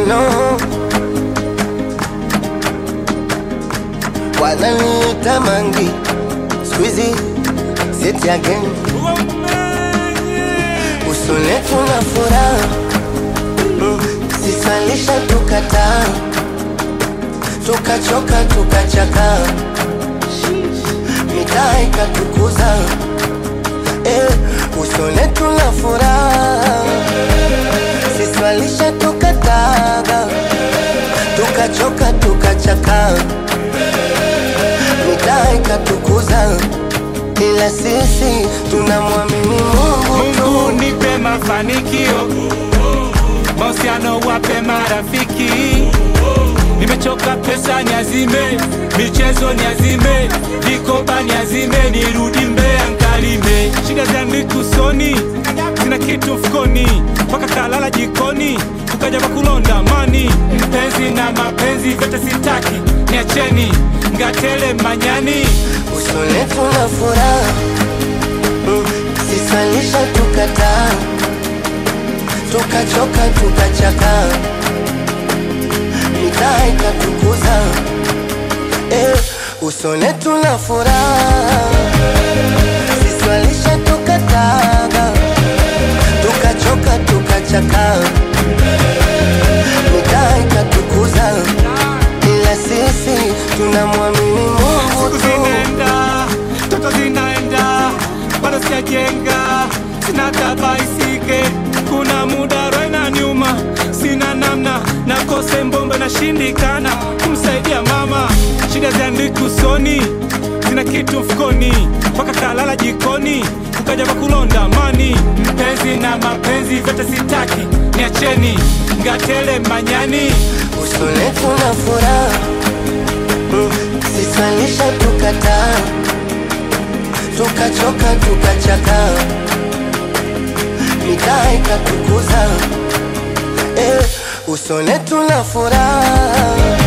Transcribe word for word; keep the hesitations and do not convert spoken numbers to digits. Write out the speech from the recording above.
no. Wananiita Mangi, squeezy, sit again. Uso letu na furaha, mm, sisalisha tukataa, tukachoka tukachaka, mitaa ikatukuza. Eh, uso letu na furaha, sisalisha tukataa, tukachoka tukachaka, mitaa ikatukuza. Ila sisi tunamwamini Mungu tu. Mungu nipe mafanikio, mahusiano wape marafiki. Nimechoka pesa niazime, michezo niazime, vikoba niazime, nirudi Mbeya nkalime. Shida zangu usoni, sina kitu mfukoni, paka kalala jikoni, ukaja kulonda mani. Mpenzi na mapenzi vyote sitaki, niacheni ngatele manyani. Uso letu na furaha, mm, sisalisha tukataa, tukachoka tukachaka, mitaa ikatukuza. Eh, uso letu na furaha, sisalisha tukataa, tukachoka tukachaka, mitaa ikatukuza. Ila sisi tunamwamini Mungu tu. Zinaenda, toto zinaenda, bado sijajenga, sina tabaisike. Kuna muda roho inaniuma, sina namna, nakose mbombe na shindikana kumsaidia mama. Shida zangu usoni, sina kitu mfukoni, paka kalala jikoni, ukaja kulonda mani. Mpenzi na mapenzi vyote sitaki, niacheni ngatele manyani. Uso letu na furaha, mm, sisalisha tukataa, tukachoka tukachaka, mitaa ikatukuza. Eh, uso letu na furaha.